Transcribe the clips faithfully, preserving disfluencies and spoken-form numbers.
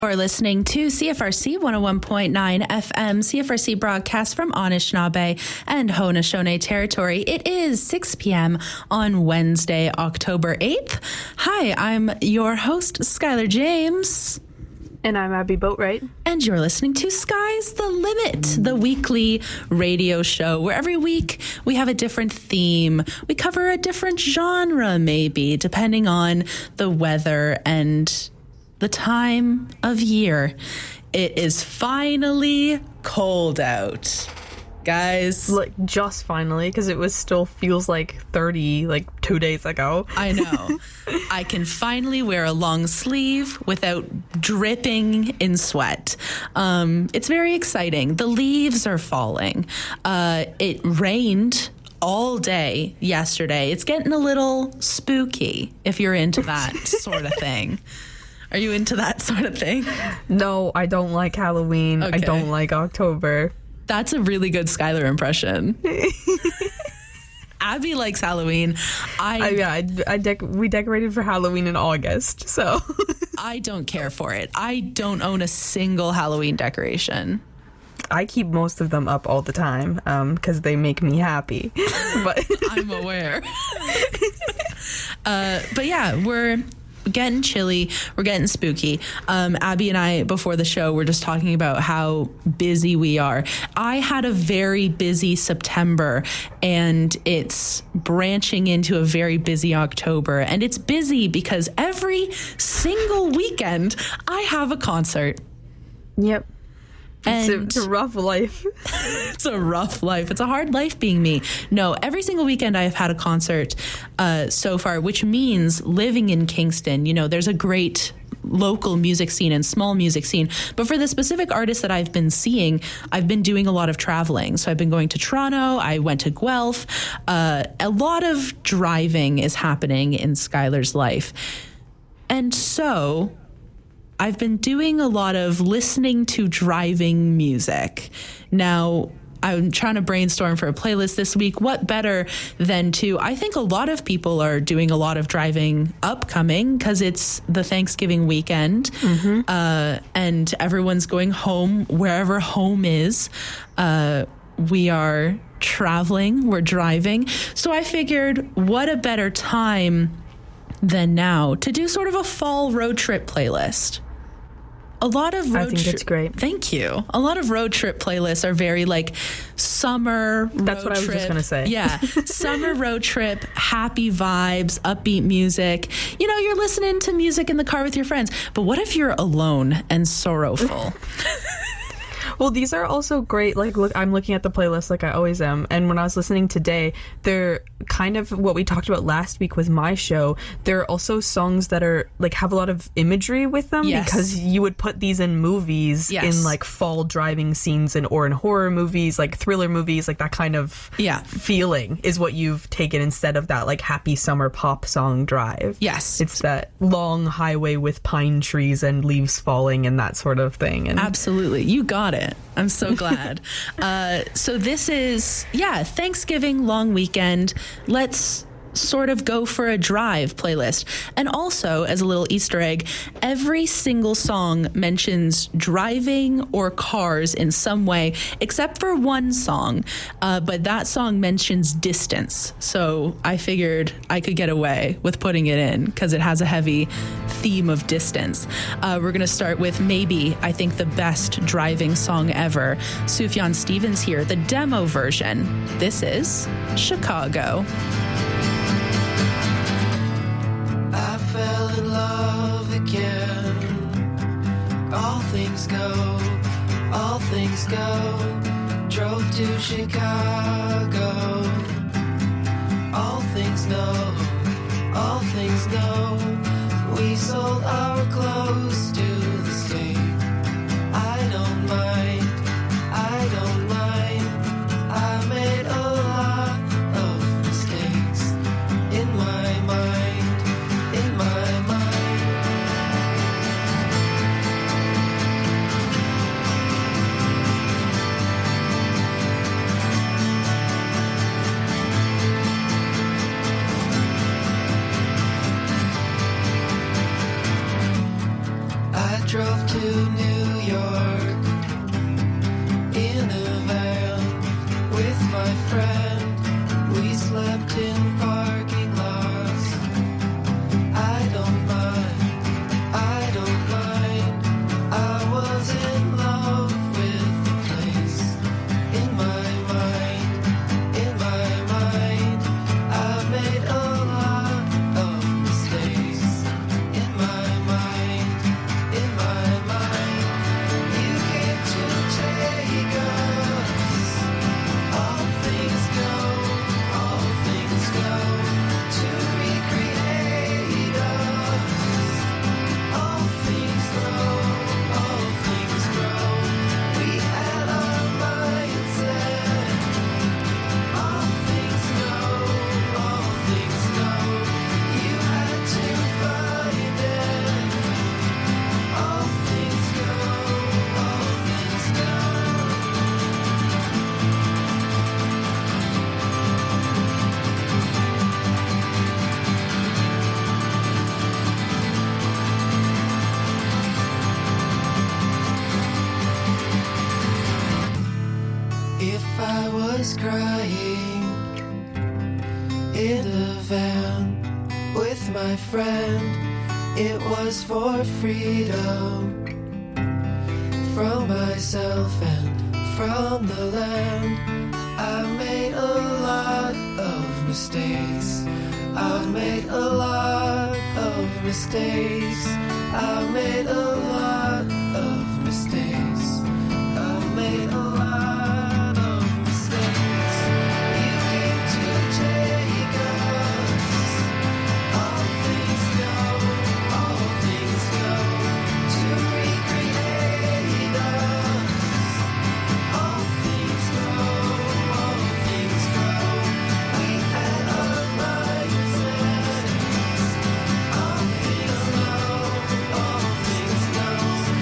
You're listening to C F R C one oh one point nine F M, C F R C broadcast from Anishinaabe and Haudenosaunee territory. It is six p.m. on Wednesday, October eighth. Hi, I'm your host, Skylar James. And I'm Abby Boatwright. And you're listening to Sky's the Limit, the weekly radio show where every week we have a different theme. We cover a different genre, maybe, depending on the weather and the time of year. It is finally cold out, guys. Like, just finally, because it was still feels like thirty, like two days ago. I know. I can finally wear a long sleeve without dripping in sweat. Um, it's very exciting. The leaves are falling. Uh, it rained all day yesterday. It's getting a little spooky if you're into that sort of thing. Are you into that sort of thing? No, I don't like Halloween. Okay. I don't like October. That's a really good Skylar impression. Abby likes Halloween. I, I yeah, I, I dec- we decorated for Halloween in August, so I don't care for it. I don't own a single Halloween decoration. I keep most of them up all the time because um, they make me happy. But I'm aware. uh, but yeah, we're getting chilly. We're getting spooky. Um, Abby and I, before the show, were just talking about how busy we are. I had a very busy September, and it's branching into a very busy October. And it's busy because every single weekend I have a concert. Yep. And it's, a, it's a rough life. It's a rough life. It's a hard life being me. No, every single weekend I have had a concert uh, so far, which means living in Kingston, you know, there's a great local music scene and small music scene. But for the specific artists that I've been seeing, I've been doing a lot of traveling. So I've been going to Toronto. I went to Guelph. Uh, a lot of driving is happening in Skylar's life. And so I've been doing a lot of listening to driving music. Now, I'm trying to brainstorm for a playlist this week. What better than to, I think a lot of people are doing a lot of driving upcoming because it's the Thanksgiving weekend, mm-hmm. uh, and everyone's going home wherever home is. Uh, we are traveling, we're driving. So I figured, what a better time than now to do sort of a fall road trip playlist. A lot of road I think tri- that's great. Thank you. A lot of road trip playlists are very like summer That's road what I was trip. just going to say. Yeah. Summer road trip, happy vibes, upbeat music. You know, you're listening to music in the car with your friends. But what if you're alone and sorrowful? Well, these are also great. Like, look, I'm looking at the playlist like I always am. And when I was listening today, they're kind of what we talked about last week with my show. There are also songs that are like have a lot of imagery with them, yes, because you would put these in movies, yes, in like fall driving scenes and or in horror movies, like thriller movies, like that kind of yeah. feeling is what you've taken instead of that like happy summer pop song drive. Yes. It's that long highway with pine trees and leaves falling and that sort of thing. And absolutely. You got it. I'm so glad. uh, so this is, yeah, Thanksgiving long weekend. Let's sort of go for a drive playlist. And also, as a little Easter egg, every single song mentions driving or cars in some way, except for one song. Uh, but that song mentions distance. So I figured I could get away with putting it in because it has a heavy theme of distance. Uh, we're going to start with maybe, I think, the best driving song ever. Sufjan Stevens here, the demo version. This is Chicago. I fell in love again. All things go, all things go. Drove to Chicago. All things know, all things know. We sold our clothes to the state. I don't mind, I don't mind. I made a lot of mistakes in my mind, in my mind. I New York in a van with my friend. We slept in parking lots. I don't mind, I don't mind. I was in love with the place. In my mind, in my mind, I made a lot of mistakes. In my mind, in my mind, you came to take us. All things go, all things go, to recreate us. All things grow, all things grow. We had our mindset. All things know, all things know. You had to find it. All things go, all things go. If I was crying in a van with my friend, it was for freedom from myself and from the land. I made a lot of mistakes. I've made a lot of mistakes. I've made a lot of mistakes. I've made a lot of mistakes. You came to take us. All things go, all things go, to recreate us. All things grow, all things grow. We had our mindsets. All things know, all things know.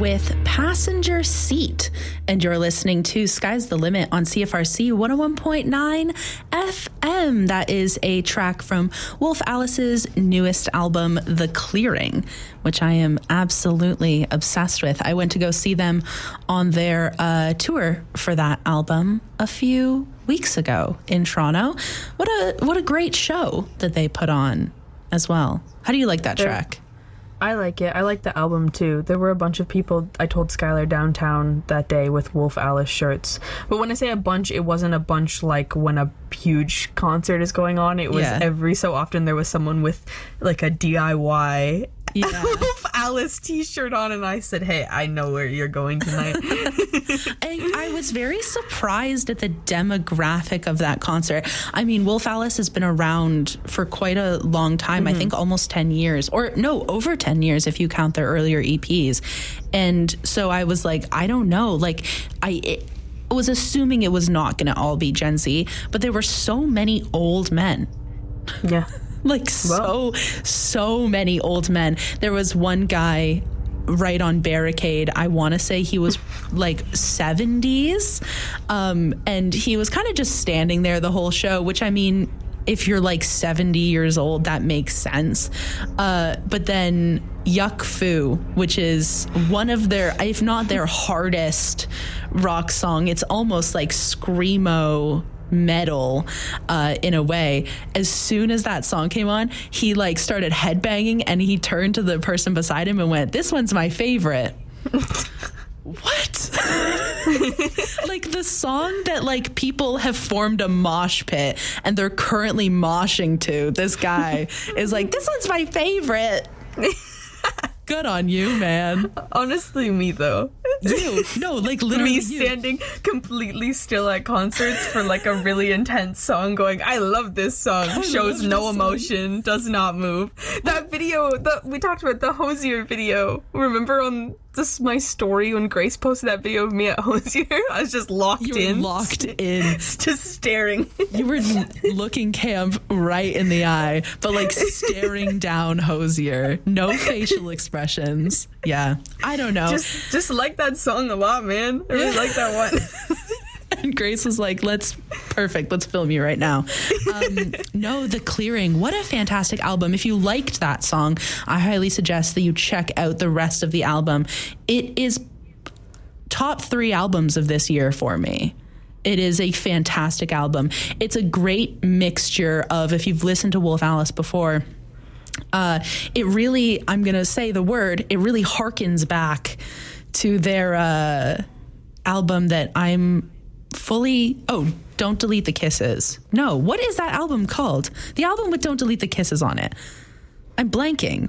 with Passenger Seat. And you're listening to Sky's the Limit on C F R C one oh one point nine F M. That is a track from Wolf Alice's newest album, The Clearing, which I am absolutely obsessed with. I went to go see them on their uh, tour for that album a few weeks ago in Toronto. What a what a great show that they put on as well. How do you like that They're- track? I like it. I like the album too. There were a bunch of people, I told Skylar, downtown that day with Wolf Alice shirts. But when I say a bunch, it wasn't a bunch like when a huge concert is going on. It was Yeah. every so often there was someone with like a D I Y Yeah. Wolf Alice t-shirt on, and I said, hey, I know where you're going tonight. I, I was very surprised at the demographic of that concert. I mean, Wolf Alice has been around for quite a long time. Mm-hmm. I think almost ten years, or no, over ten years if you count their earlier E Ps. And so I was like, I don't know. Like, I... It, was assuming it was not going to all be Gen Z, but there were so many old men. Yeah. Like so, well. so many old men. There was one guy right on Barricade. I want to say he was like seventies. Um, and he was kind of just standing there the whole show, which I mean, if you're like seventy years old, that makes sense. Uh, but then Yuck Fu, which is one of their, if not their hardest rock song, it's almost like screamo metal uh, in a way. As soon as that song came on, he like started headbanging and he turned to the person beside him and went, "This one's my favorite." What? Like the song that like people have formed a mosh pit and they're currently moshing to, this guy is like, "This one's my favorite." Good on you, man. Honestly, me though. You. No, like literally me you. standing completely still at concerts for like a really intense song going, I love this song. I Shows love no this emotion, does not move. That video, the, we talked about the Hosier video. Remember on this my story when Grace posted that video of me at Hosier? I was just locked You were in. locked in. Just staring. You were looking Camp right in the eye, but like staring down Hosier. No facial expressions. Yeah. I don't know. Just just like that song a lot, man. I really like that one. And Grace was like, let's, perfect, let's film you right now. Um, no, The Clearing, what a fantastic album. If you liked that song, I highly suggest that you check out the rest of the album. It is top three albums of this year for me. It is a fantastic album. It's a great mixture of, if you've listened to Wolf Alice before, uh, it really, I'm going to say the word, it really harkens back to their uh, album that I'm fully, oh, Don't Delete the Kisses. No, what is that album called? The album with Don't Delete the Kisses on it. I'm blanking.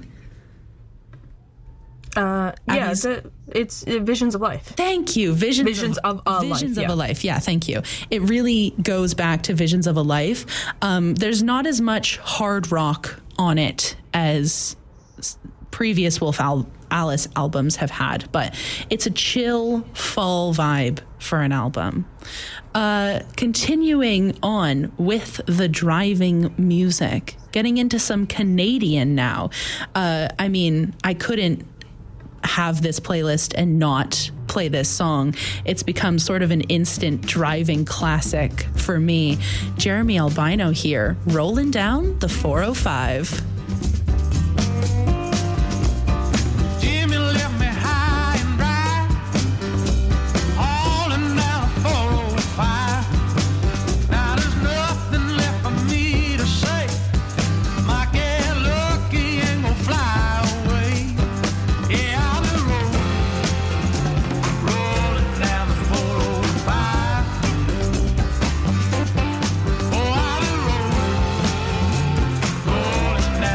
Uh, yeah, Abby's- the, it's uh, Visions of Life. Thank you. Visions, Visions of a Life, Visions of yeah. a Life. Yeah, thank you. It really goes back to Visions of a Life. Um, there's not as much hard rock on it as s- previous Wolf Al- Alice albums have had, but it's a chill fall vibe for an album. Uh, continuing on with the driving music, getting into some Canadian now. Uh, I mean, I couldn't have this playlist and not play this song. It's become sort of an instant driving classic for me. Jeremy Albino here, rolling down the four oh five. Jimmy left me high and dry, hauling down a four oh five. Now there's nothing left for me to say. Might get lucky and go fly away. Yeah, I'll be rolling, rolling down the four oh five. Oh, I'll be rolling, rolling down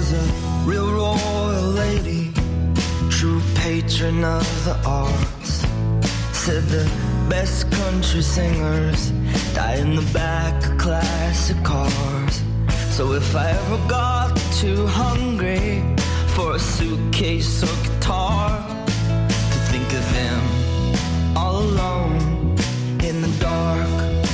was a real royal lady, true patron of the arts. Said the best country singers die in the back of classic cars. So if I ever got too hungry for a suitcase or guitar, to think of him all alone in the dark.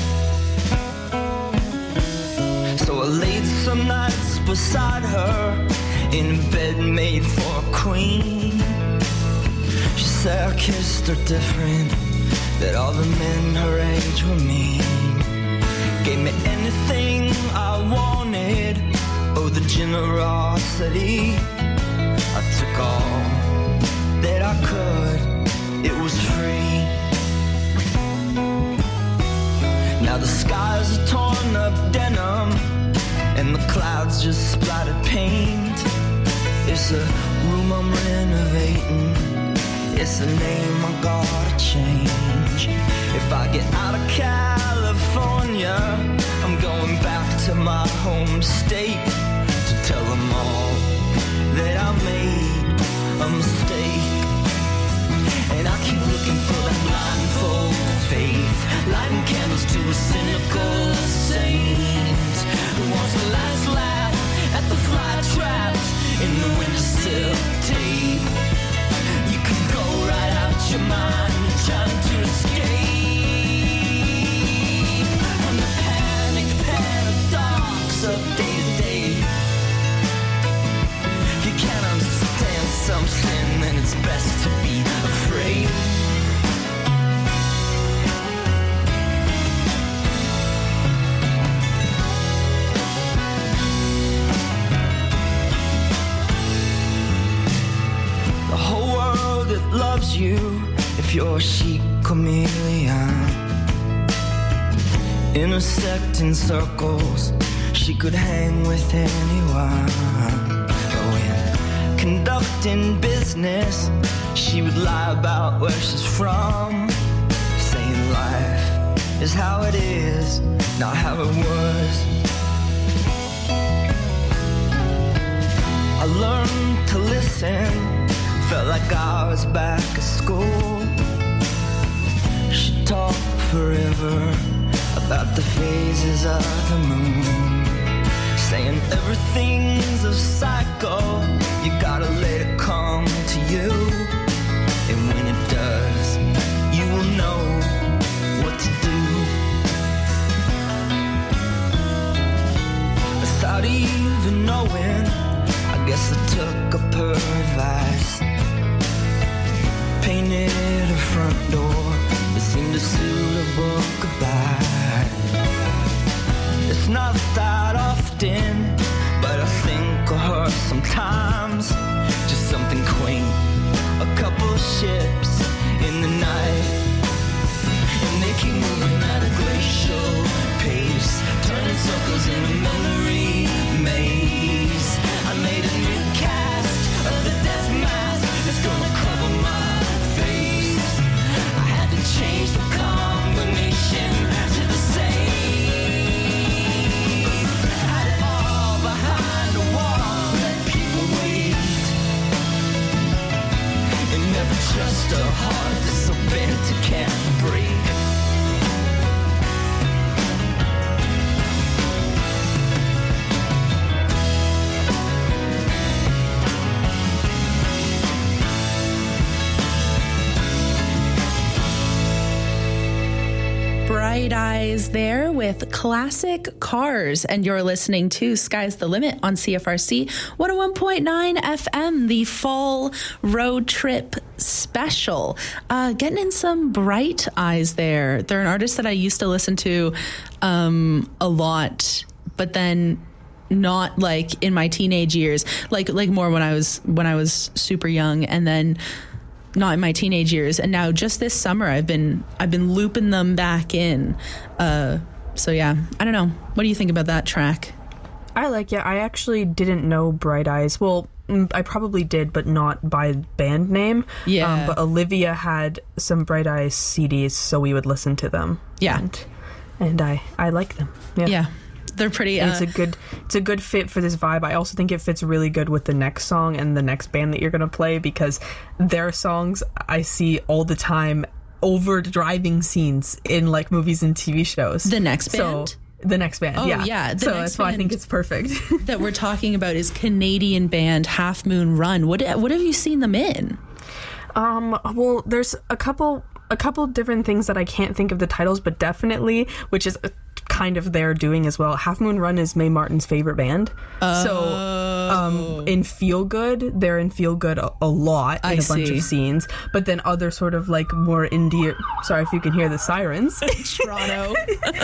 So I laid some nights beside her in a bed made for a queen. She said I kissed her different, that all the men her age were mean. Gave me anything I wanted, oh the generosity. I took all that I could, it was free. Now the skies are torn up denim, and the clouds just splattered paint. It's a room I'm renovating, it's a name I gotta change. If I get out of California, I'm going back to my home state to tell them all that I made a mistake. And I keep looking for that blindfold faith, lighting candles to a cynical saint who wants the last laugh at the fly trapped in the windowsill tape. You can go right out your mind, trying to escape from the panic paradox of day to day. If you can't understand something, then it's best to be afraid. The whole world, it loves you if you're a chic chameleon. Intersecting circles, she could hang with anyone. But when conducting business, she would lie about where she's from, saying life is how it is, not how it was. I learned to listen, felt like I was back at school. She talked forever about the phases of the moon, saying everything's a cycle, you gotta let it come to you. And when it does, you will know what to do. Without even knowing, I guess I took up her advice. Painted her front door, it seemed to suit a book goodbye. It's not that often, but I think of her sometimes. Just something quaint, a couple ships in the night, and they keep moving at a glacial pace, turning circles in a memory maze. I made a new cast of the death mask that's gonna cover my face. I had to change the combination to the same. Had it all behind a wall, let people wait, and never trust a heart that's so bent it can't break. Bright Eyes there with Classic Cars, and you're listening to Sky's the Limit on C F R C one oh one point nine F M, the fall road trip special. Uh, getting in some Bright Eyes there. They're an artist that I used to listen to um, a lot, but then not like in my teenage years, like like more when I was when I was super young, and then not in my teenage years, and now just this summer I've been I've been looping them back in. Uh, so yeah, I don't know. What do you think about that track? I like it. I actually didn't know Bright Eyes. Well, mm, I probably did, but not by band name. Yeah. Um, but Olivia had some Bright Eyes C Ds, so we would listen to them. Yeah. And, and I, I like them. Yeah. Yeah. They're pretty. And Uh, it's a good, it's a good fit for this vibe. I also think it fits really good with the next song and the next band that you're gonna play, because their songs I see all the time over driving scenes in like movies and T V shows. the next band. So the next band, Oh, yeah, yeah, the So next that's why I think band. it's perfect. that we're talking about is Canadian band Half Moon Run. What what have you seen them in? Um, well, there's a couple, a couple different things that I can't think of the titles, but definitely, which is kind of their doing as well. Half Moon Run is Mae Martin's favorite band. Oh. So, um, in Feel Good, they're in Feel Good a, a lot in I a bunch see. of scenes, but then other sort of like more indie. Sorry if you can hear the sirens. Toronto.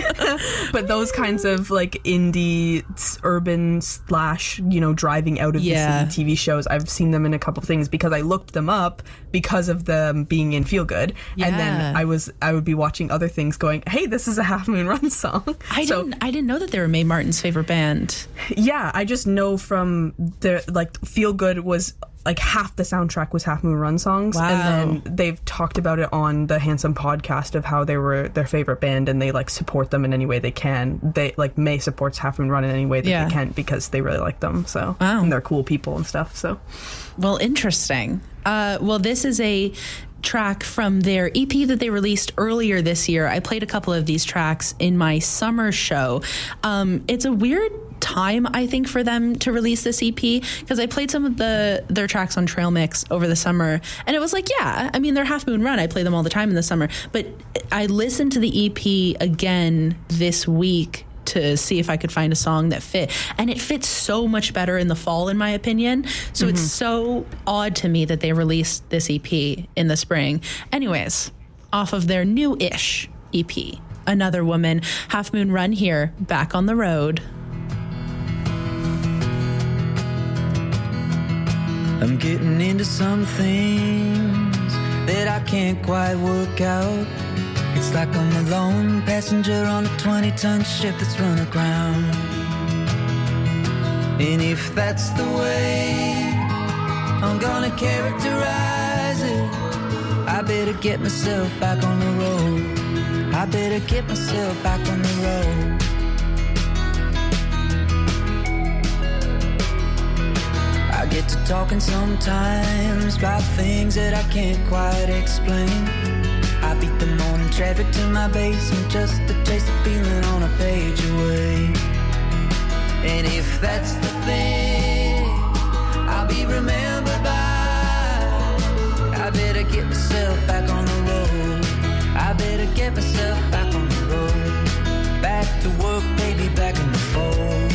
But those kinds of like indie s- urban slash, you know, driving out of Yeah. the city T V shows, I've seen them in a couple things because I looked them up because of them being in Feel Good. And then Yeah. I was I would be watching other things going, hey, this is a Half Moon Run song. I so didn't I didn't know that they were Mae Martin's favorite band. yeah, I just know from their like Feel Good was like half the soundtrack was Half Moon Run songs. Wow. And then they've talked about it on the Handsome podcast of how they were their favorite band and they like support them in any way they can. They like May supports Half Moon Run in any way that Yeah. they can because they really like them. So Wow. and they're cool people and stuff. So Well, interesting. Uh, well, this is a track from their E P that they released earlier this year. I played a couple of these tracks in my summer show. Um, it's a weird time, I think, for them to release this E P because I played some of the their tracks on Trail Mix over the summer, and it was like, yeah, I mean, they're Half Moon Run. I play them all the time in the summer, but I listened to the E P again this week to see if I could find a song that fit. And it fits so much better in the fall, in my opinion. So it's so odd to me that they released this E P in the spring. Anyways, off of their new-ish E P, Another Woman, Half Moon Run here, back on the road. I'm getting into some things that I can't quite work out. It's like I'm a lone passenger on a twenty-ton ship that's run aground. And if that's the way I'm gonna characterize it, I better get myself back on the road. I better get myself back on the road. I get to talking sometimes about things that I can't quite explain. I beat the morning traffic to my basement just to taste the feeling on a page away. And if that's the thing I'll be remembered by, I better get myself back on the road. I better get myself back on the road. Back to work, baby, back in the fold.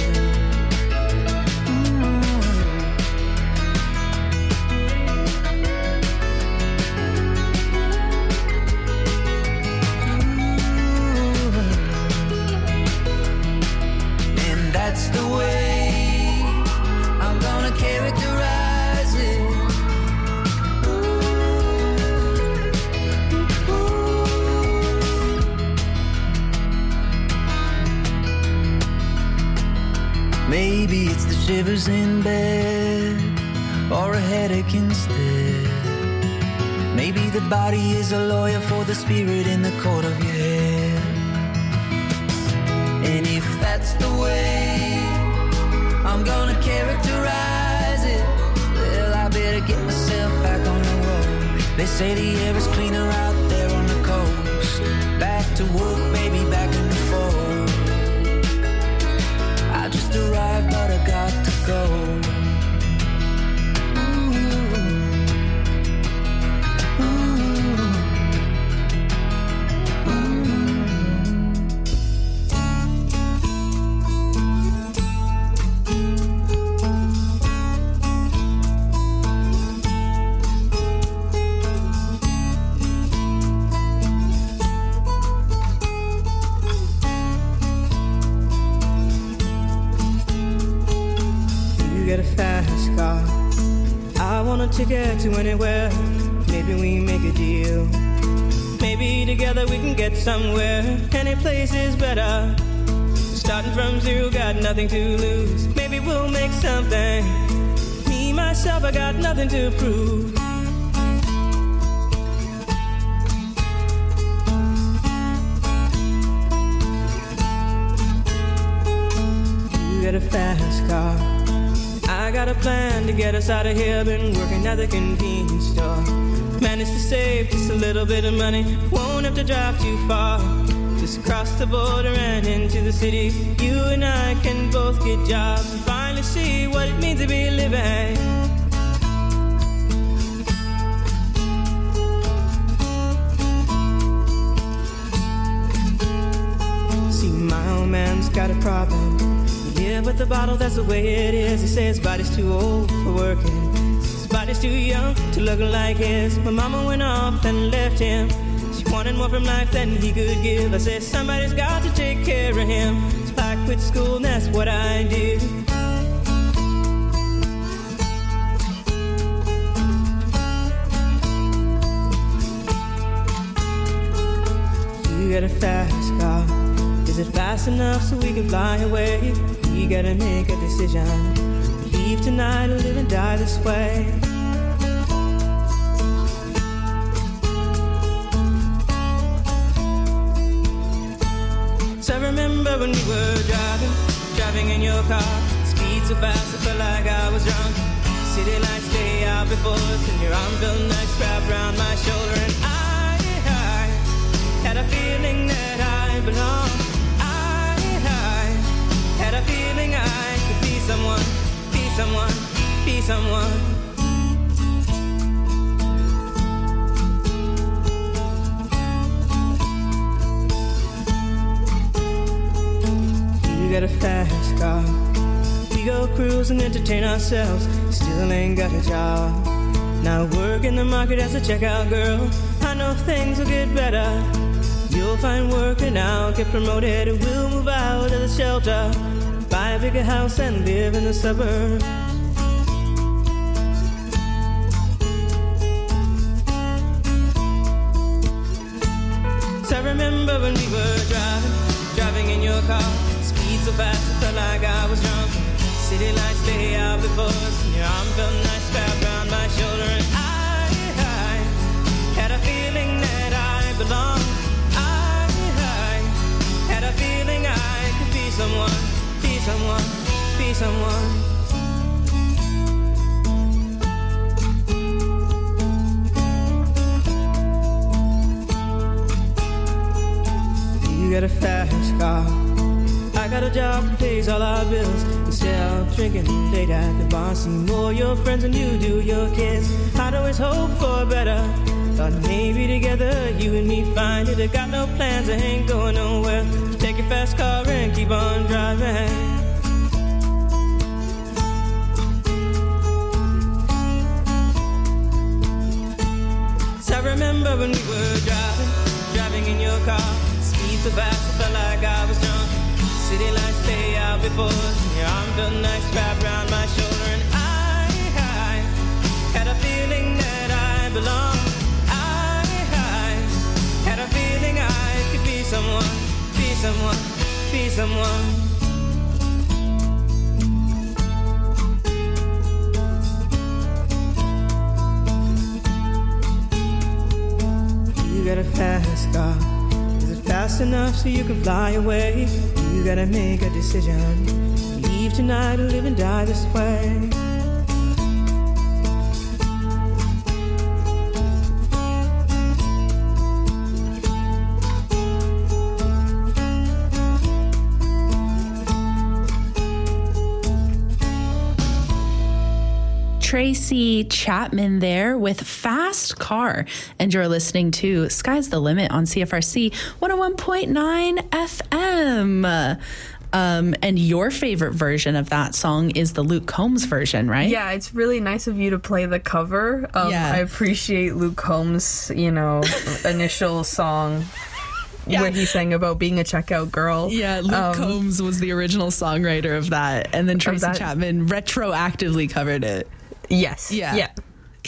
That's the way I'm gonna characterize it. Ooh, ooh. Maybe it's the shivers in bed or a headache instead. Maybe the body is a lawyer for the spirit in the court of your head. And if that's the way I'm gonna characterize it, well, I better get myself back on the road. They say the air is cleaner out there on the coast. Back to work, baby, back in the fold. I just arrived, but I got to go. Get a fast car. I want a ticket to anywhere. Maybe we make a deal. Maybe together we can get somewhere. Any place is better. Starting from zero, got nothing to lose. Maybe we'll make something. Me, myself, I got nothing to prove. a fast car. I got a plan to get us out of here. Been working at the convenience store. Managed to save just a little bit of money. Won't have to drive too far. Just cross the border and into the city. You and I can both get jobs and finally see what it means to be living. See, my old man's got a problem. Yeah, but the bottle, that's the way it is. He says his body's too old for working. His body's too young to look like his. My mama went off and left him. She wanted more from life than he could give. I said, somebody's got to take care of him. So I quit school and that's what I did. You got a fast car. Is it fast enough so we can fly away? We gotta make a decision. Leave tonight or live and die this way. So I remember when we were driving, driving in your car. Speed so fast I felt like I was drunk. City lights lay out before us, and your arm felt nice wrapped around my shoulder. And I, I had a feeling that I belonged. Had a feeling I could be someone, be someone, be someone. You got a fast car. We go cruise and entertain ourselves. Still ain't got a job. Now work in the market as a checkout girl. I know things will get better. You'll find work and I'll get promoted. And we'll move out of the shelter, buy a bigger house and live in the suburbs. So I remember when we were driving, driving in your car. Speed so fast I felt like I was drunk. City lights lay out before us, and your arm felt nice wrapped around my shoulder. And I, I had a feeling that I belonged. Had a feeling I could be someone, be someone, be someone. You got a fast car. I got a job that pays all our bills. Instead of drinking late at the bar, see more your friends than you do your kids. I'd always hope for better. Thought maybe together you and me find it. I got no plans, I ain't going nowhere. So take your fast car and keep on driving. So I remember when we were driving, driving in your car. Speed so fast I felt like I was drunk. City lights lay out before us, and your arm felt nice wrapped around my shoulder. And I, I had a feeling that I belonged. Had a feeling I could be someone, be someone, be someone. You got a fast car. Is it fast enough so you can fly away? You gotta make a decision. Leave tonight or live and die this way. Tracy Chapman there with Fast Car. And you're listening to Sky's the Limit on C F R C one oh one point nine F M. Um, and your favorite version of that song is the Luke Combs version, right? Yeah, it's really nice of you to play the cover. Um, yeah. I appreciate Luke Combs' you know, initial song. Yeah. Where he sang about being a checkout girl. Yeah, Luke um, Combs was the original songwriter of that. And then Tracy Chapman retroactively covered it. Yes. Yeah. Yeah.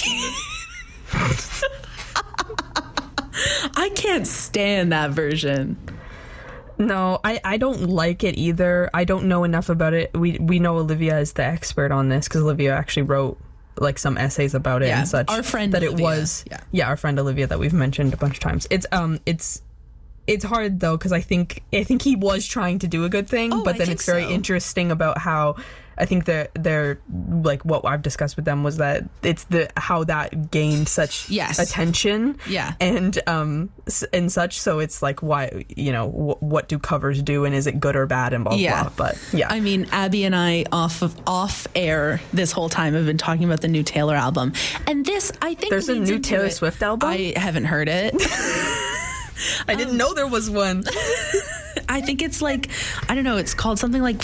I can't stand that version. No, I, I don't like it either. I don't know enough about it. We we know Olivia is the expert on this because Olivia actually wrote like some essays about it yeah, and such. Our friend that Olivia. it was yeah. yeah, our friend Olivia that we've mentioned a bunch of times. It's um it's it's hard though because I think I think he was trying to do a good thing, Oh, but I then think it's very so. interesting about how I think that they're like what I've discussed with them was that it's the how that gained such Yes. attention, Yeah. and um s- and such. So it's like why you know wh- what do covers do and is it good or bad and blah blah. Yeah. blah. But yeah, I mean, Abby and I off of off air this whole time have been talking about the new Taylor album, and this I think There's a leads new into Taylor it. Swift album? I haven't heard it. I didn't know there was one. I think it's like I don't know. It's called something like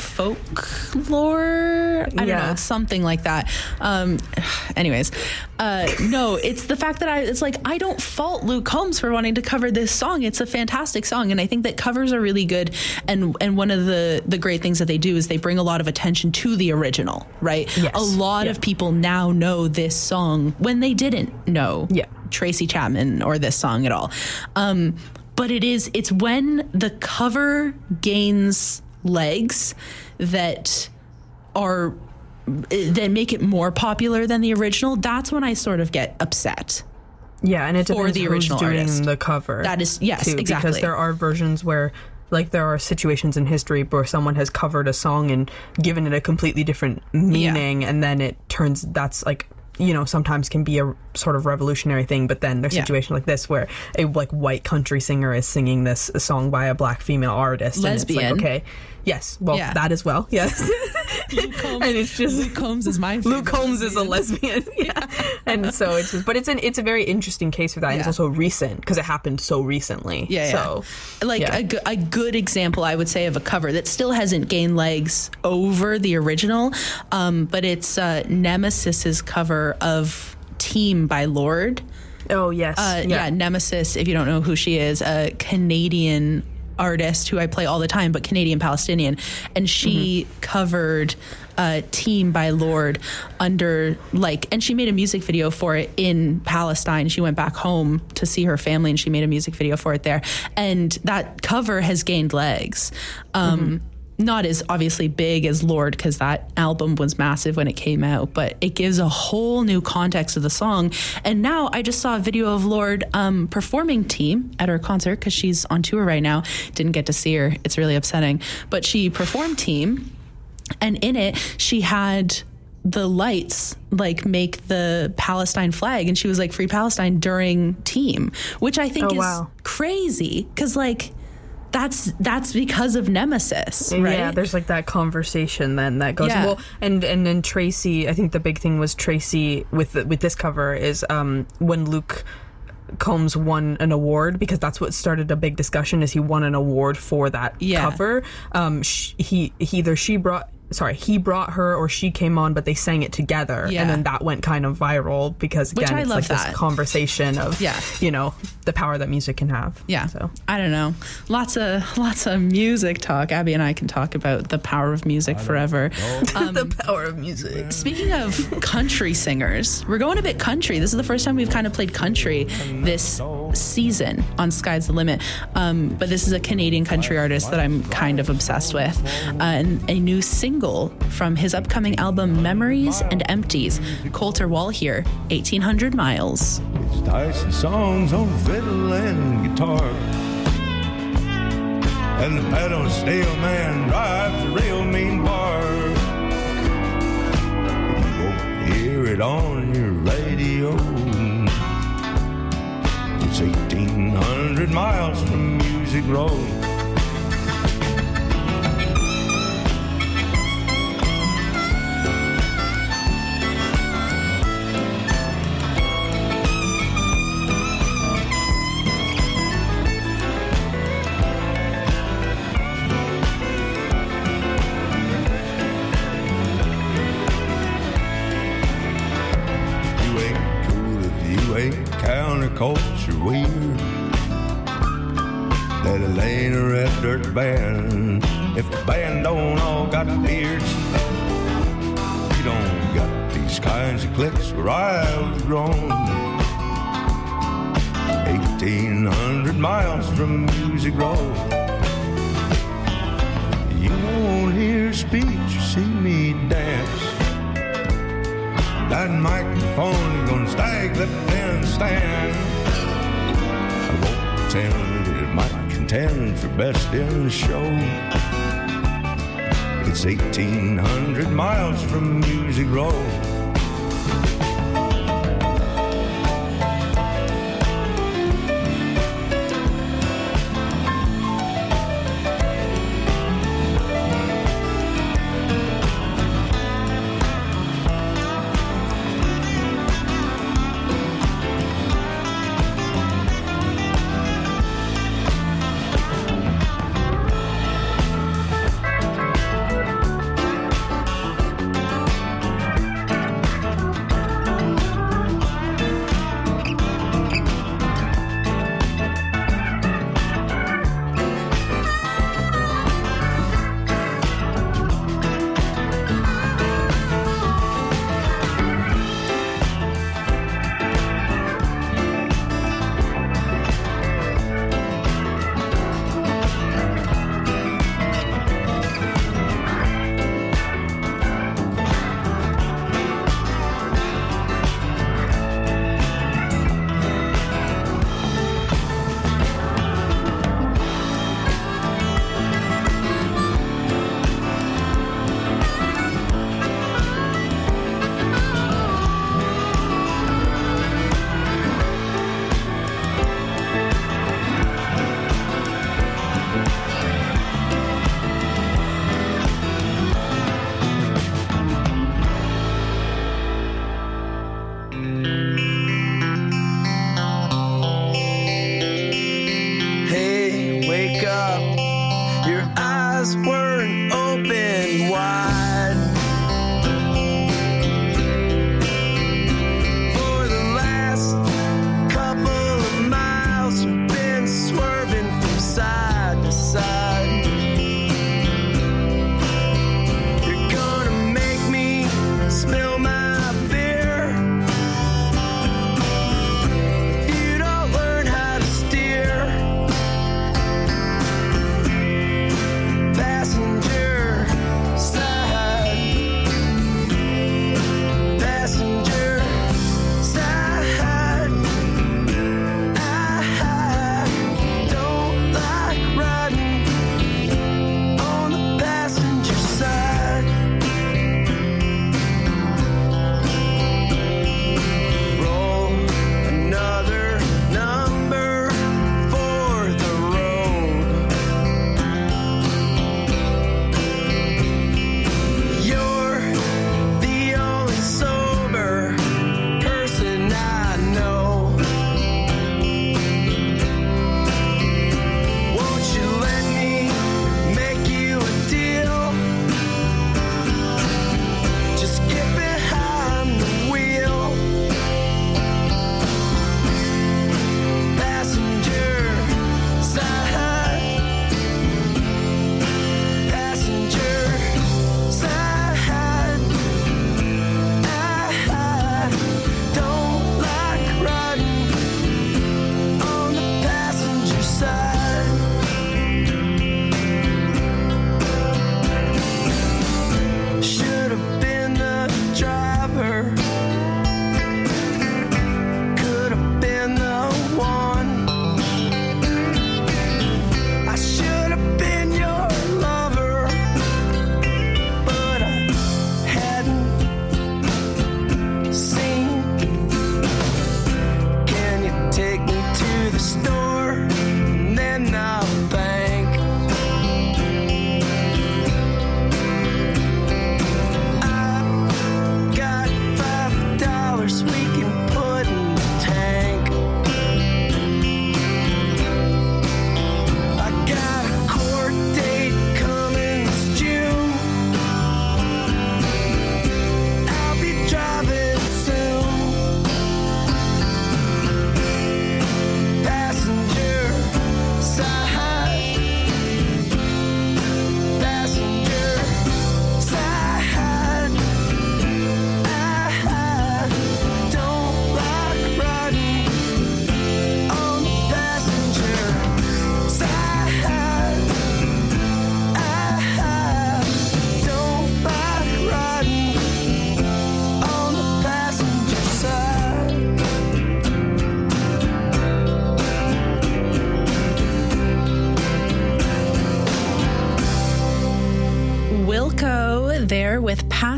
folklore. I don't Yeah. know. It's something like that. Um, anyways, uh, no, it's the fact that I. It's like I don't fault Luke Combs for wanting to cover this song. It's a fantastic song, and I think that covers are really good. And and one of the the great things that they do is they bring a lot of attention to the original. Right. Yes. A lot Yeah. of people now know this song when they didn't know. Yeah. Tracy Chapman or this song at all. Um, but it is, it's when the cover gains legs that are, that make it more popular than the original. That's when I sort of get upset. Yeah, and it For depends the who's original doing artist. the cover. That is- yes, too, exactly. Because there are versions where, like, there are situations in history where someone has covered a song and given it a completely different meaning, and then it turns that's like. You know, sometimes can be a sort of revolutionary thing, but then there's Yeah. situations like this where a like white country singer is singing this song by a black female artist, Lesbian. and it's like, okay, yes, well, Yeah. that as well, yes. Luke Combs, And it's just- Luke Combs is my favorite. Luke Combs is a lesbian, yeah. And so it's just, but it's an it's a very interesting case for that. And it's Yeah. also recent because it happened so recently. Yeah, So yeah. Like yeah. A, go- a good example, I would say, of a cover that still hasn't gained legs over the original, um, but it's uh, Nemesis's cover of Team by Lorde. oh yes, Uh, yeah. Nemesis, if you don't know who she is, a Canadian artist who I play all the time, but Canadian Palestinian, and she Mm-hmm. covered uh, Team by Lorde under like, and she made a music video for it in Palestine. She went back home to see her family, and she made a music video for it there. And that cover has gained legs. Um, Mm-hmm. Not as obviously big as Lorde, because that album was massive when it came out, but it gives a whole new context of the song. And now I just saw a video of Lorde um, performing Team at her concert, because she's on tour right now. Didn't get to see her. It's really upsetting. But she performed Team, and in it, she had the lights like make the Palestine flag, and she was like, Free Palestine during Team, which I think Oh, is wow. crazy, because like, that's that's because of Nemesis, right? Yeah, there's like that conversation then that goes Yeah. well, and and then Tracy. I think the big thing was Tracy with the, with this cover is um when Luke Combs won an award, because that's what started a big discussion. Is he won an award for that Yeah. cover? Um, sh- he, he either she brought. Sorry, he brought her or she came on, but they sang it together, Yeah. and then that went kind of viral because Which again, I it's love like that. this conversation of Yeah. you know the power that music can have. Yeah. So I don't know. Lots of lots of music talk. Abby and I can talk about the power of music forever. Um, the power of music. Speaking of country singers, we're going a bit country. This is the first time we've kind of played country this season on Sky's the Limit. Um, but this is a Canadian country artist that I'm kind of obsessed with. Uh, and a new single from his upcoming album Memories and Empties. Coulter Wall here, eighteen hundred miles. It's Tyson songs on fiddle and guitar. And the pedal steel man drives a real mean bar. You won't hear it on your radio. It's eighteen hundred miles from Music Road. You ain't cool if you ain't counterculture weird. Let Elaine or a dirt band. If the band don't all got beards, you don't got these kinds of clicks where I was grown. Eighteen hundred miles from Music Road. You won't hear speech or see me dance. That microphone gonna stag that pen stand. I won't pretend it might contain ten for best in show. It's eighteen hundred miles from Music Row.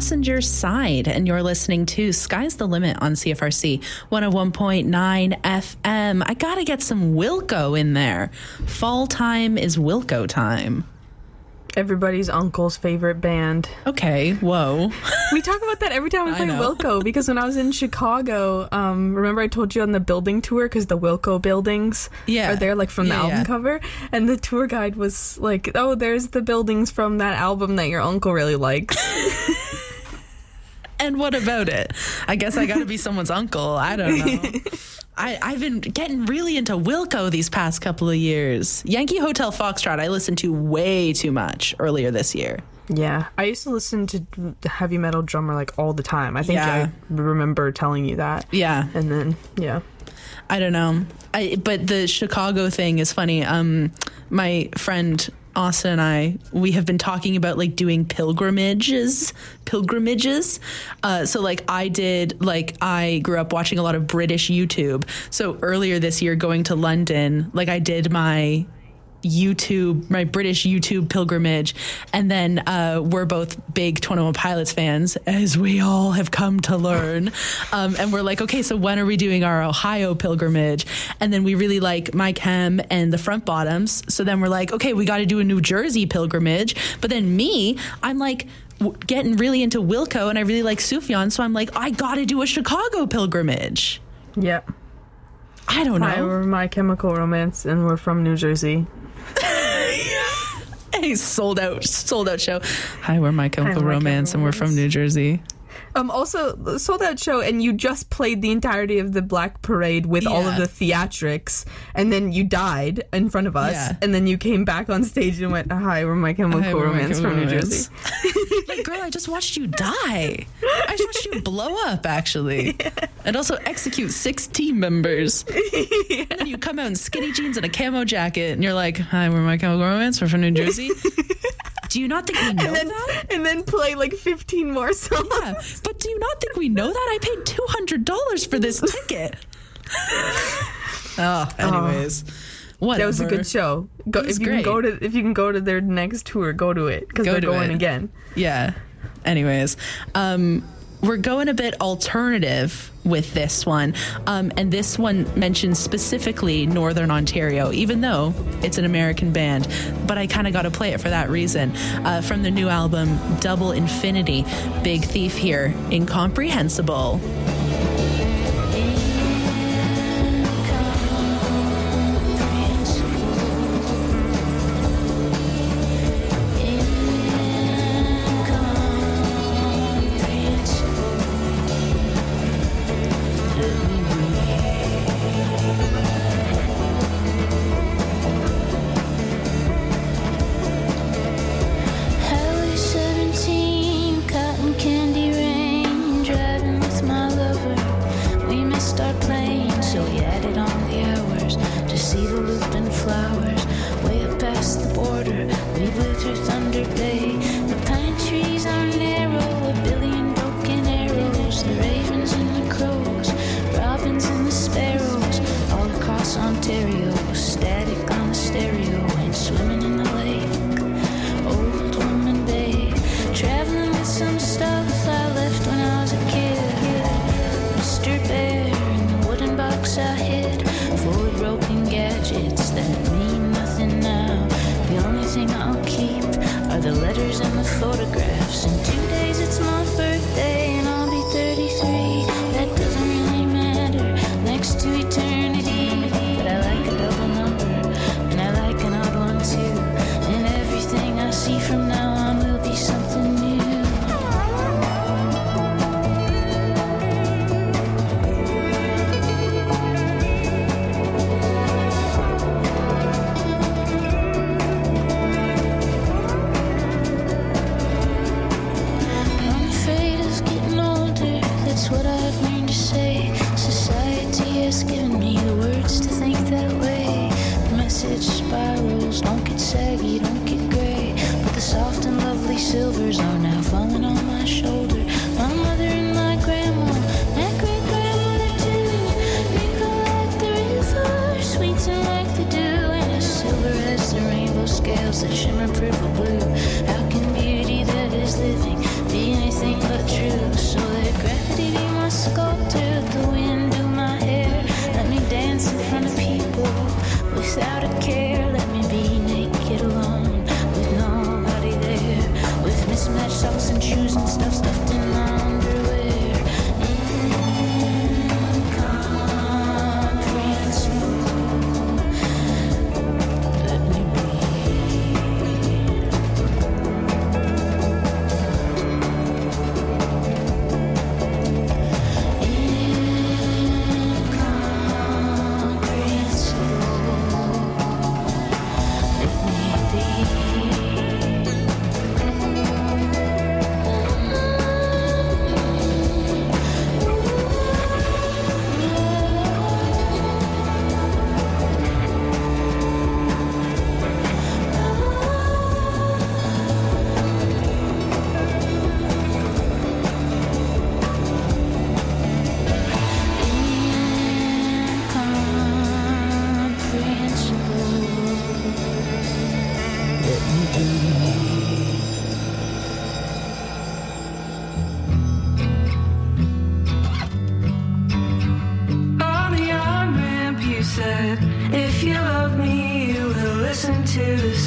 passenger side, and you're listening to Sky's the Limit on C F R C one oh one point nine F M. I gotta get some Wilco in there. Fall time is Wilco time. Everybody's uncle's favorite band. Okay, whoa. We talk about that every time we I play know. Wilco, because when I was in Chicago, um, remember I told you on the building tour, because the Wilco buildings Yeah. are there, like from the Yeah, album yeah. cover, and the tour guide was like, oh, there's the buildings from that album that your uncle really likes. And what about it? I guess I gotta be someone's uncle. I don't know. I, I've been getting really into Wilco these past couple of years. Yankee Hotel Foxtrot I listened to way too much earlier this year. Yeah, I used to listen to the heavy metal drummer like all the time. I think Yeah. I remember telling you that. Yeah. And then, yeah. I don't know. I, but the Chicago thing is funny. Um, my friend Austin and I, we have been talking about like doing pilgrimages, pilgrimages. Uh, so like I did, like I grew up watching a lot of British YouTube. So earlier this year going to London, like I did my YouTube, my British YouTube pilgrimage. And then uh, we're both big twenty one Pilots fans, as we all have come to learn. Um, and we're like, okay, so when are we doing our Ohio pilgrimage? And then we really like Mike Hem and the Front Bottoms. So then we're like, okay, we got to do a New Jersey pilgrimage. But then me, I'm like, w- getting really into Wilco, and I really like Sufjan. So I'm like, I got to do a Chicago pilgrimage. Yep. I don't know. Hi, we're My Chemical Romance, and we're from New Jersey. A sold out, sold out show. Hi, we're My Chemical My Romance, Chemical and we're from Romance. New Jersey. Um, also, sold out show, and you just played the entirety of the Black Parade with all of Yeah. the theatrics, and then you died in front of us, Yeah. and then you came back on stage and went, "Hi, we're My Chemical Hi, we're My Romance Chemical from New Romance." Jersey." Like, girl, I just watched you die. I just watched you blow up, actually, and also execute six team members. And then you come out in skinny jeans and a camo jacket, and you're like, "Hi, we're My Chemical Romance. We're from New Jersey." Do you not think we know And then, that? and then play like fifteen more songs. Yeah, but do you not think we know that? I paid two hundred dollars for this ticket. Oh, anyways, whatever. That was a good show. Go, It was if you great. can go to if you can go to their next tour, go to it because Go they're to going it. again. Yeah. Anyways, um, we're going a bit alternative with this one. Um, and this one mentions specifically Northern Ontario, even though it's an American band. But I kind of got to play it for that reason. Uh, from the new album, Double Infinity, Big Thief here, Incomprehensible. Highway seventeen, cotton candy rain, driving with my lover. We missed our plane, so we added on the hours to see the loop and flowers. Way up past the border, we blew through Thunder Bay. The pine trees are narrow, a billion broken arrows. The ravens and the crows, robins and the sparrows, all across Ontario. Static on the stereo and swimming in the lake. Old woman bay, traveling with some stuff I left when I was a kid. Mister Bear in the wooden box I hid, full of broken gadgets that mean nothing now. The only thing I'll keep are the letters and the photographs. In two days it's my birthday and I'll be thirty-three. That doesn't really matter next to eternity, but I like a double number and I like an odd one too. And everything I see from now on will be something new. I'm afraid of getting older, that's what I've learned to say. Society has given me the words to think that way. The message spirals, don't get saggy, don't get gray. But the soft and lovely silvers are now falling on my shoulder. My mother and my grandma, my great-grandmother too. Wrinkle like the river, sweeten like the dew, and as silver as the rainbow scales that shimmer purple blue. How can beauty that is living be anything but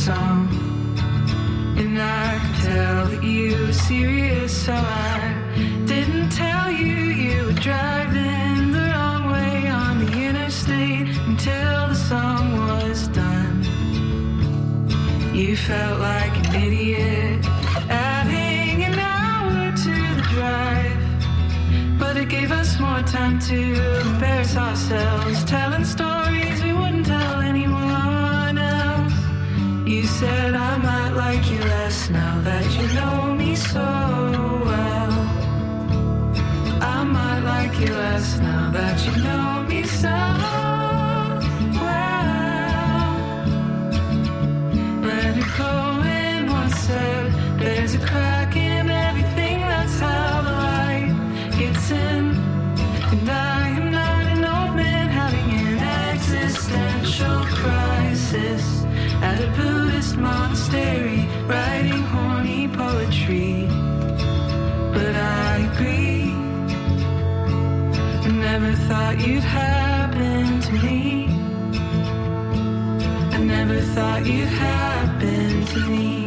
song. And I could tell that you were serious, so I didn't tell you you were driving the wrong way on the interstate until the song was done. You felt like an idiot adding an hour to the drive, but it gave us more time to embarrass ourselves, telling stories we wouldn't tell anyone else. You said I might like you less now that you know me so well. I might like you less now that you know me so well. Leonard Cohen once said, there's a crack in everything, that's how the light gets in. And I am not an old man having an existential crisis at a Buddhist monastery, writing horny poetry. But I agree, I never thought you'd happen to me. I never thought you'd happen to me.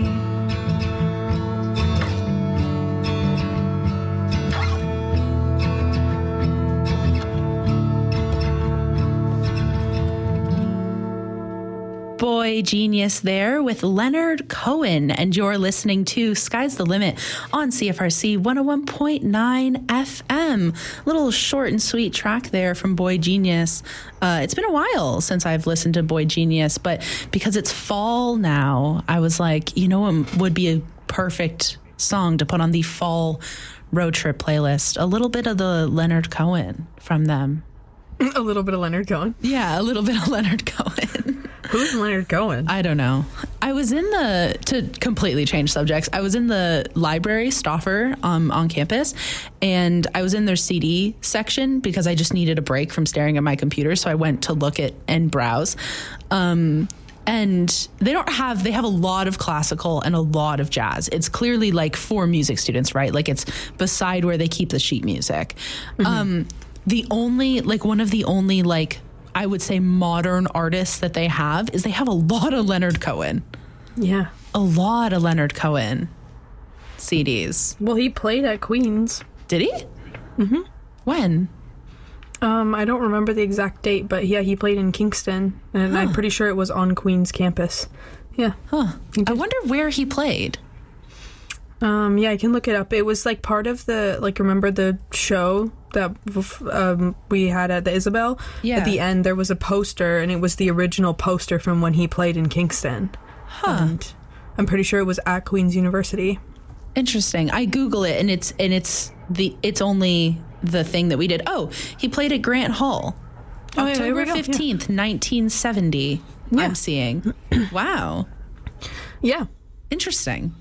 Boy Genius there with Leonard Cohen, and you're listening to Sky's the Limit on C F R C one oh one point nine F M. Little short and sweet track there from Boy Genius. Uh, it's been a while since I've listened to Boy Genius, but because it's fall now, I was like, you know what would be a perfect song to put on the fall road trip playlist? A little bit of the Leonard Cohen from them. A little bit of Leonard Cohen. Yeah, a little bit of Leonard Cohen. Who's Leonard Cohen? I don't know. I was in the, to completely change subjects, I was in the library, Stauffer, um, on campus, and I was in their C D section because I just needed a break from staring at my computer, so I went to look at and browse. Um, and they don't have, they have a lot of classical and a lot of jazz. It's clearly like for music students, right? Like it's beside where they keep the sheet music. Mm-hmm. Um, the only, like one of the only like, I would say modern artists that they have is they have a lot of Leonard Cohen. Yeah. A lot of Leonard Cohen C Ds. Well, he played at Queen's. Did he? Mm-hmm. When? Um, I don't remember the exact date, but yeah, he played in Kingston, and huh. I'm pretty sure it was on Queen's campus. Yeah. Huh. I wonder where he played. Um, yeah, I can look it up. It was like part of the, like, remember the show that um, we had at the Isabel? Yeah. At the end, there was a poster, and it was the original poster from when he played in Kingston. Huh. And I'm pretty sure it was at Queen's University. Interesting. I Google it, and it's and it's the it's only the thing that we did. Oh, he played at Grant Hall, oh, October yeah, fifteenth, yeah. nineteen seventy. Yeah. I'm seeing. Wow. Yeah. Interesting.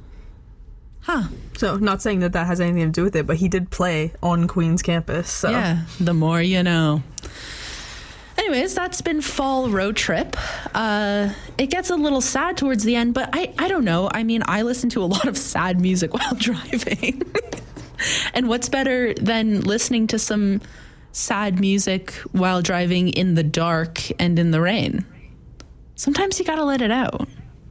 Huh. So, not saying that that has anything to do with it, but he did play on Queen's campus. So. Yeah, the more you know. Anyways, that's been Fall Road Trip. Uh, it gets a little sad towards the end, but I, I don't know. I mean, I listen to a lot of sad music while driving. And what's better than listening to some sad music while driving in the dark and in the rain? Sometimes you gotta let it out.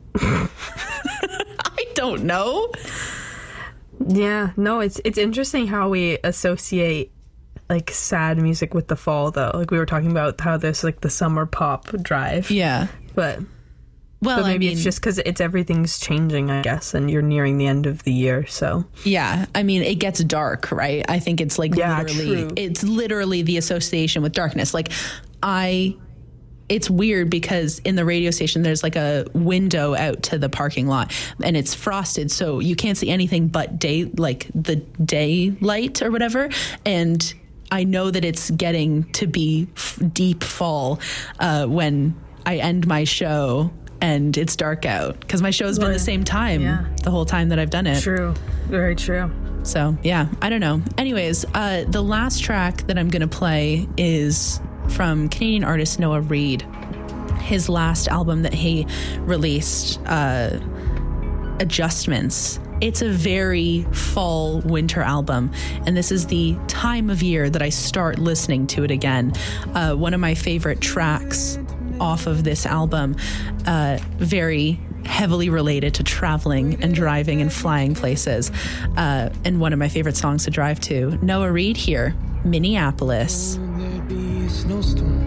I don't know. Yeah, no, it's it's interesting how we associate like sad music with the fall, though. Like we were talking about how there's like the summer pop drive. Yeah, but well, but maybe I mean, it's just because it's everything's changing, I guess, and you're nearing the end of the year. So yeah, I mean, it gets dark, right? I think it's like yeah, literally, true. it's literally the association with darkness. Like I. It's weird because in the radio station, there's like a window out to the parking lot and it's frosted. So you can't see anything but day, like the daylight or whatever. And I know that it's getting to be f- deep fall uh, when I end my show and it's dark out because my show's been Right. the same time Yeah. the whole time that I've done it. True. Very true. So yeah, I don't know. Anyways, uh, the last track that I'm going to play is from Canadian artist Noah Reid, his last album that he released, uh, Adjustments. It's a very fall winter album, and this is the time of year that I start listening to it again. Uh, one of my favorite tracks off of this album, uh, very heavily related to traveling and driving and flying places. Uh, and one of my favorite songs to drive to. Noah Reid here, Minneapolis. There'd be a snowstorm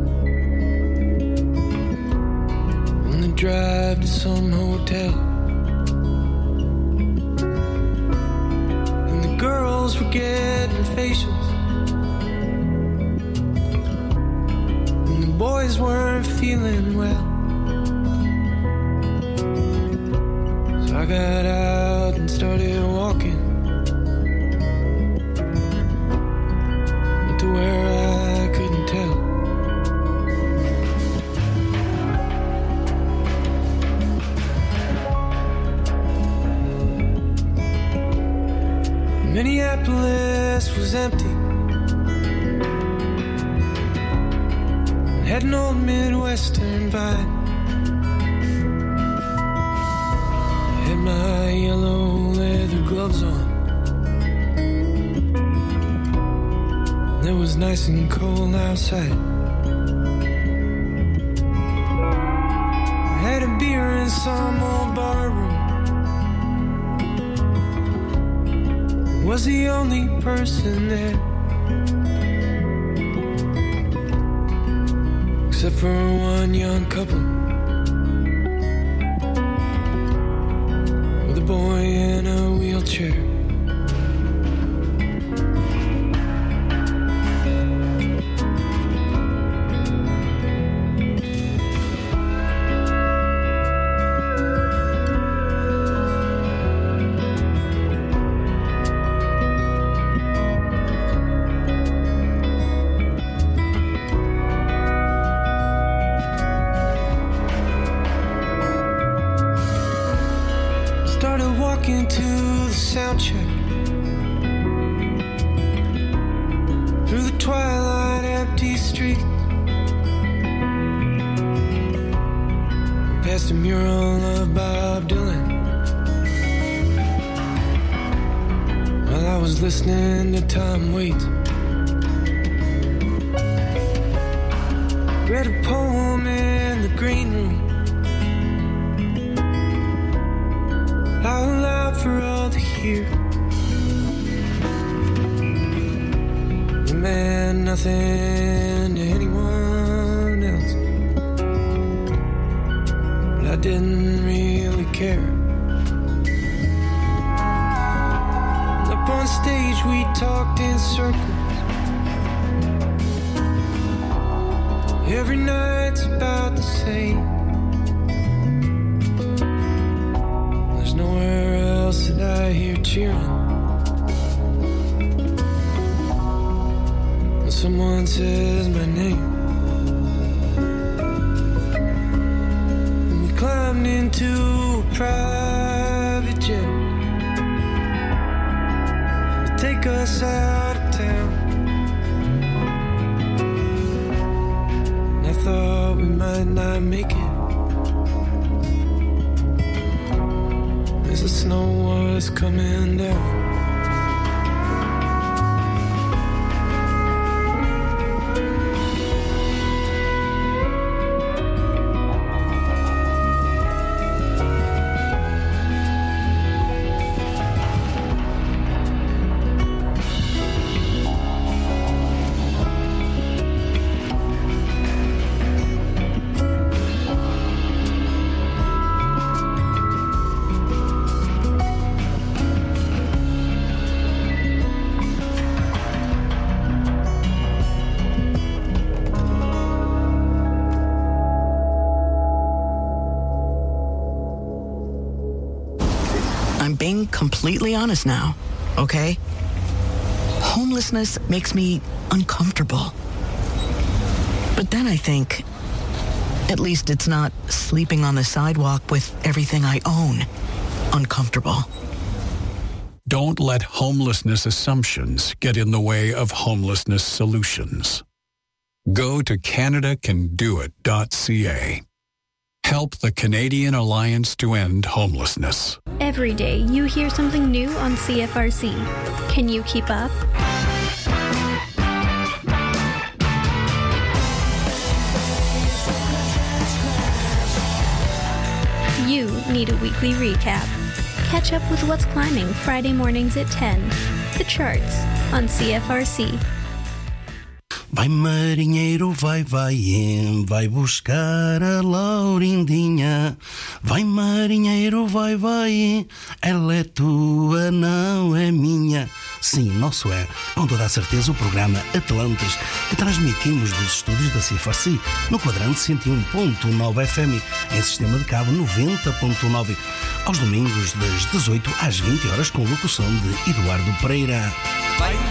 on the drive to some hotel, and the girls were getting facials, and the boys weren't feeling well. So I got out and started walking to where I couldn't tell. Minneapolis was empty, had an old Midwestern vibe. I had my yellow leather gloves on. It was nice and cold outside. I had a beer in some old bar room. Was the only person there, except for one young couple with a boy in a wheelchair. To the sound check through the twilight empty street, past a mural of Bob Dylan, while I was listening to Tom Waits. Read a poem in the green room out loud for all to hear. It meant nothing to anyone else, but I didn't really care. Up on stage we talked in circles. Every night's about the same. Nowhere else that I hear cheering when someone says my name. And we climbed into a private jet to take us out of town. And I thought we might not make it. The snow was coming down. Being completely honest now, okay? Homelessness makes me uncomfortable. But then I think, at least it's not sleeping on the sidewalk with everything I own uncomfortable. Don't let homelessness assumptions get in the way of homelessness solutions. Go to Canada Can Do It dot C A. Help the Canadian Alliance to End Homelessness. Every day you hear something new on C F R C. Can you keep up? You Need a weekly recap? Catch up with what's climbing Friday mornings at ten. The Charts on C F R C. Vai marinheiro, vai, vai, vai buscar a Laurindinha. Vai marinheiro, vai, vai, ela é tua, não é minha. Sim, nosso é, com toda a certeza, o programa Atlantis, que transmitimos dos estúdios da C F R C, no quadrante cento e um ponto nove F M, em sistema de cabo noventa ponto nove, aos domingos das dezoito às vinte horas, com locução de Eduardo Pereira. Vai